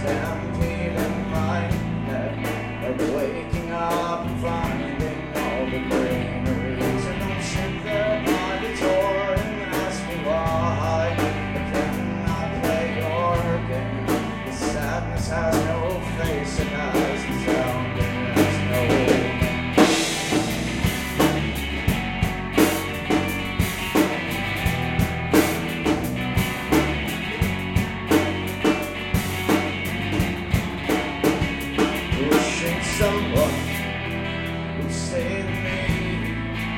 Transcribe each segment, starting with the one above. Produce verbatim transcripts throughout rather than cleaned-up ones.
stampede in my head of waking up and finding all the greeneries. And don't sit there by the door and ask me why I cannot play your game. The sadness has no face, it has the sound, it has no name. Wishing someone would say to me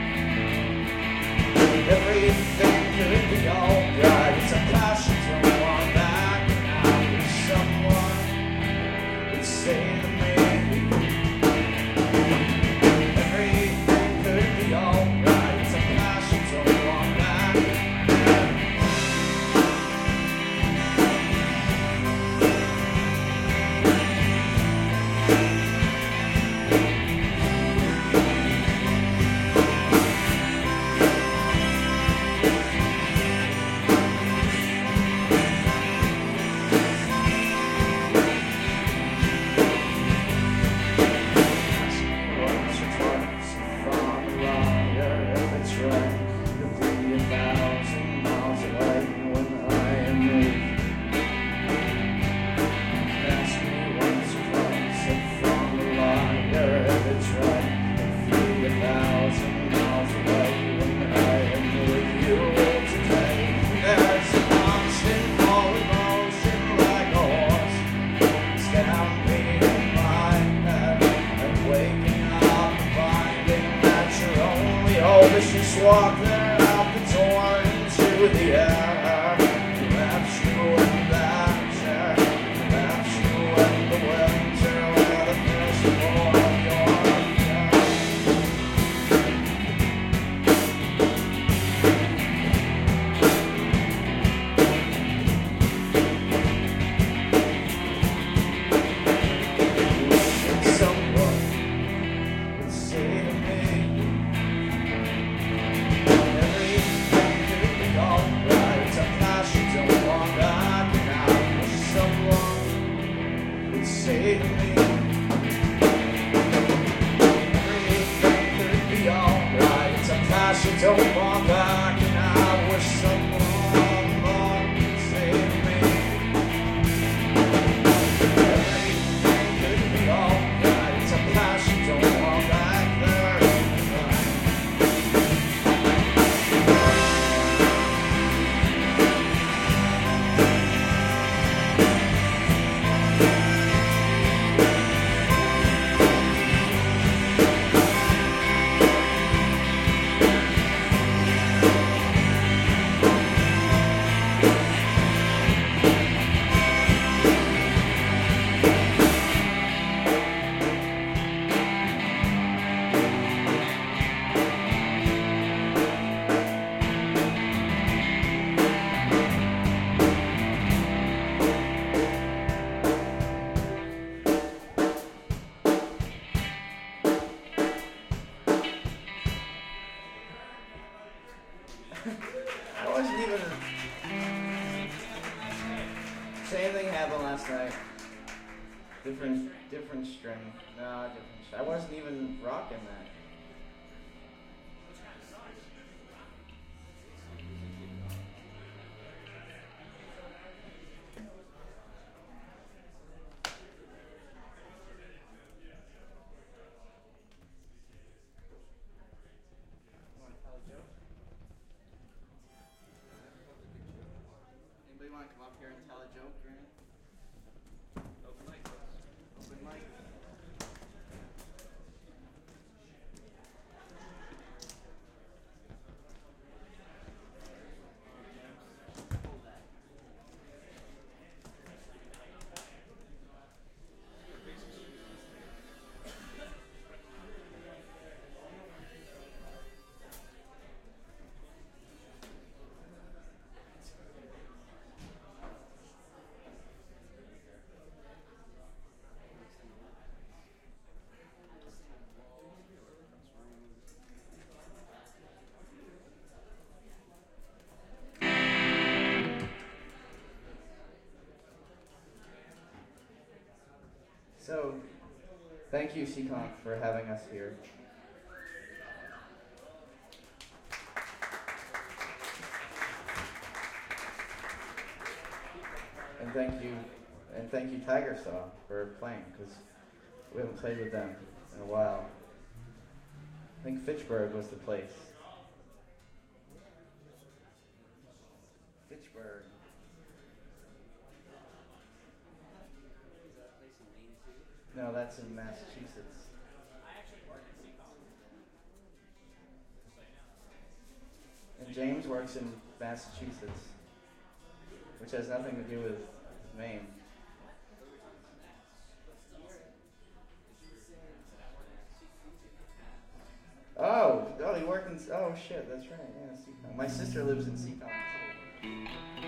everything could be alright. It's a passion to want back, and I wish someone would say to me everything could be alright. It's a passion to want back. Once or twice, if I'm a liar, if it's right, you'll be a thousand miles away when I am with you. Ask me once or twice if I'm a liar, if it's right, you'll be a thousand miles away when I am with you. Today, there's a constant fall in motion like a horse, stampede in my head, and waking up and finding that your only hope is just walk there out the door into the air. Perhaps you and that chair, perhaps you and the winter where the first for your affair. Wishing someone would say to me everything could be alright. It's a passion to want back, and I wish someone would say to me everything could be alright. It's a passion to want back, and I wish someone would say to me everything could be alright. It's a passion to want back there. I wasn't even. Same thing happened last night. Different, different string. No, different. I wasn't even rocking that. Anybody want to come up here and tell a joke, Grant? Open mic. Open mic. So, thank you, Seekonk, for having us here. And thank you, and thank you, Tiger Saw, for playing, because we haven't played with them in a while. I think Fitchburg was the place. Fitchburg. No, that's in Massachusetts. And James works in Massachusetts, which has nothing to do with Maine. Oh, oh, you work in, oh shit, that's right, yeah, Seekonk. My sister lives in Seekonk too.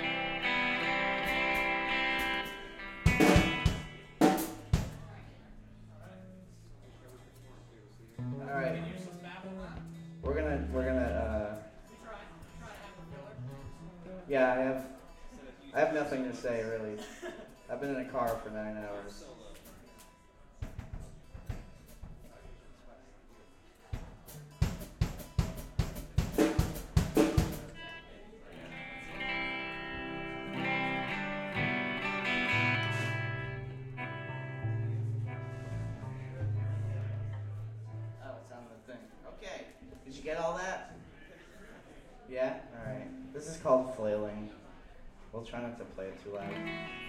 Alright. We're gonna, we're gonna, uh, yeah, I have, I have nothing to say, really. I've been in a car for nine hours. Did you get all that? Yeah? Alright. This is called Flailing. We'll try not to play it too loud.